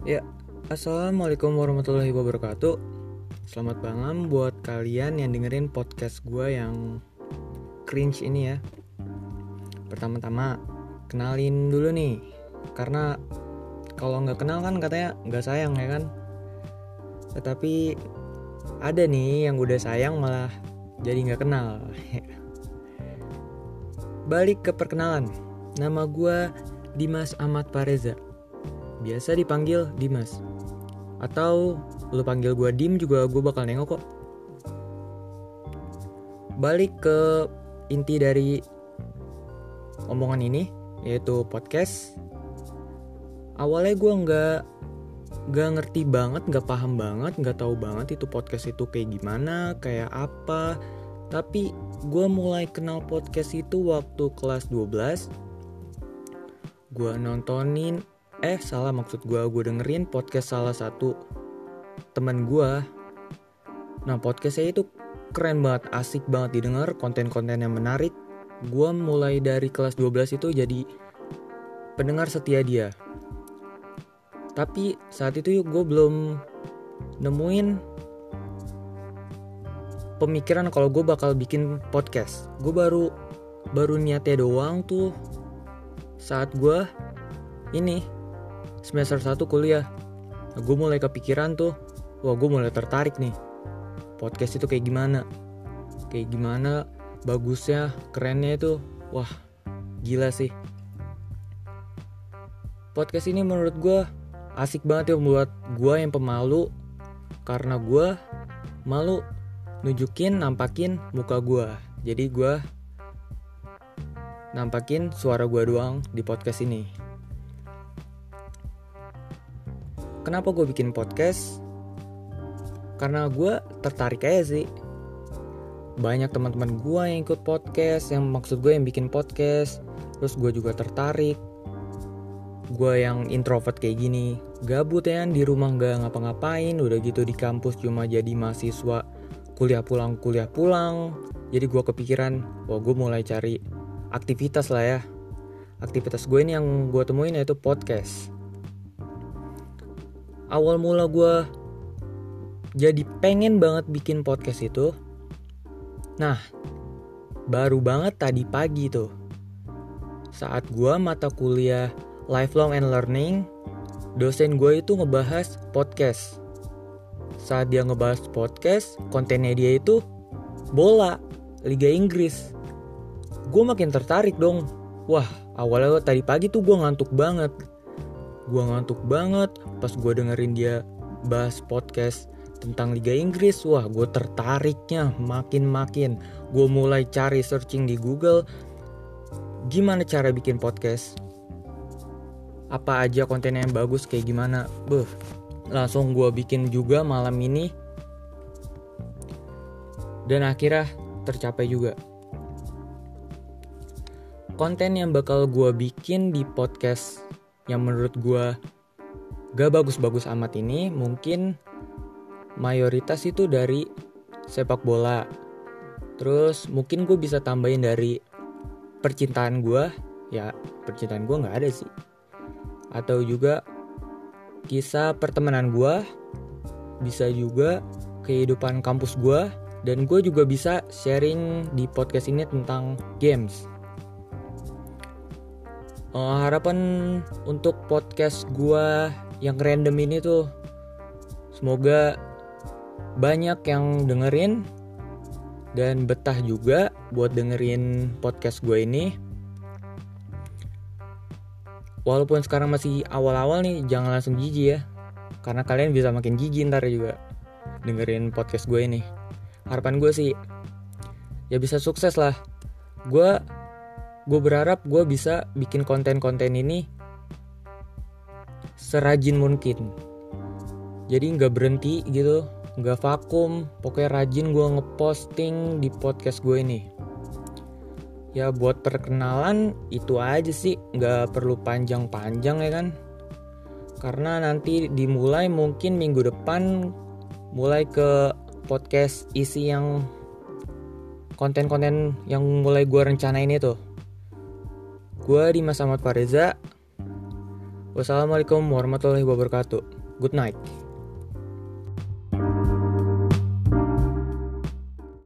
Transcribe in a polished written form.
Ya, assalamualaikum warahmatullahi wabarakatuh. Selamat malam buat kalian yang dengerin podcast gue yang cringe ini ya. Pertama-tama, kenalin dulu nih. Karena kalau nggak kenal kan katanya nggak sayang ya kan. Tetapi ada nih yang udah sayang malah jadi nggak kenal. Balik ke perkenalan. Nama gue Dimas Ahmad Pareza. Biasa dipanggil Dimas. Atau lu panggil gue Dim juga gue bakal nengok kok. Balik ke inti dari omongan ini, yaitu podcast. Awalnya gue nggak ngerti banget, nggak paham banget, nggak tahu banget itu podcast itu kayak gimana, kayak apa. Tapi gue mulai kenal podcast itu waktu kelas 12. Gue nontonin gue dengerin podcast salah satu teman gue. Nah, podcastnya itu keren banget, asik banget didengar, konten-konten yang menarik. Gue mulai dari kelas 12 itu jadi pendengar setia dia. Tapi saat itu gue belum nemuin pemikiran kalau gue bakal bikin podcast. Gue baru niatnya doang tuh saat gue ini semester 1 kuliah. Nah, gue mulai kepikiran tuh, wah gue mulai tertarik nih. Podcast itu kayak gimana bagusnya, kerennya itu. Wah, gila sih. Podcast ini menurut gue asik banget ya buat gue yang pemalu. Karena gue malu nampakin muka gue. Jadi gue nampakin suara gue doang di podcast ini. Kenapa gue bikin podcast? Karena gue tertarik aja sih. Banyak teman-teman gue yang ikut podcast, yang maksud gue yang bikin podcast. Terus gue juga tertarik. Gue yang introvert kayak gini, gabut ya, di rumah gak ngapa-ngapain. Udah gitu di kampus cuma jadi mahasiswa kuliah pulang. Jadi gue kepikiran, wah gue mulai cari aktivitas lah ya. Aktivitas gue ini yang gue temuin yaitu podcast. Awal mula gue jadi pengen banget bikin podcast itu. Nah, baru banget tadi pagi tuh, saat gue mata kuliah Lifelong and Learning, dosen gue itu ngebahas podcast. Saat dia ngebahas podcast, kontennya dia itu bola, Liga Inggris. Gue makin tertarik dong. Wah, awalnya tadi pagi tuh gue ngantuk banget pas gue dengerin dia bahas podcast tentang Liga Inggris. Wah, gue tertariknya makin. Gue mulai cari searching di Google, gimana cara bikin podcast, apa aja konten yang bagus, kayak gimana. Langsung gue bikin juga malam ini. Dan akhirnya tercapai juga. Konten yang bakal gue bikin di podcast yang menurut gue gak bagus-bagus amat ini, mungkin mayoritas itu dari sepak bola. Terus mungkin gue bisa tambahin dari percintaan gue. Ya, percintaan gue gak ada sih. Atau juga kisah pertemanan gue. Bisa juga kehidupan kampus gue. Dan gue juga bisa sharing di podcast ini tentang games. Harapan untuk podcast gue yang random ini tuh, semoga banyak yang dengerin dan betah juga buat dengerin podcast gue ini. Walaupun sekarang masih awal-awal nih, jangan langsung jijik ya, karena kalian bisa makin jijik ntar juga dengerin podcast gue ini. Harapan gue sih ya bisa sukses lah. Gue berharap gue bisa bikin konten-konten ini serajin mungkin. Jadi gak berhenti gitu, gak vakum. Pokoknya rajin gue ngeposting di podcast gue ini. Ya buat perkenalan itu aja sih, gak perlu panjang-panjang ya kan. Karena nanti dimulai mungkin minggu depan, mulai ke podcast isi yang konten-konten yang mulai gue rencanain itu. Gue Dimas Ahmad Pareza. Wassalamualaikum warahmatullahi wabarakatuh. Good night.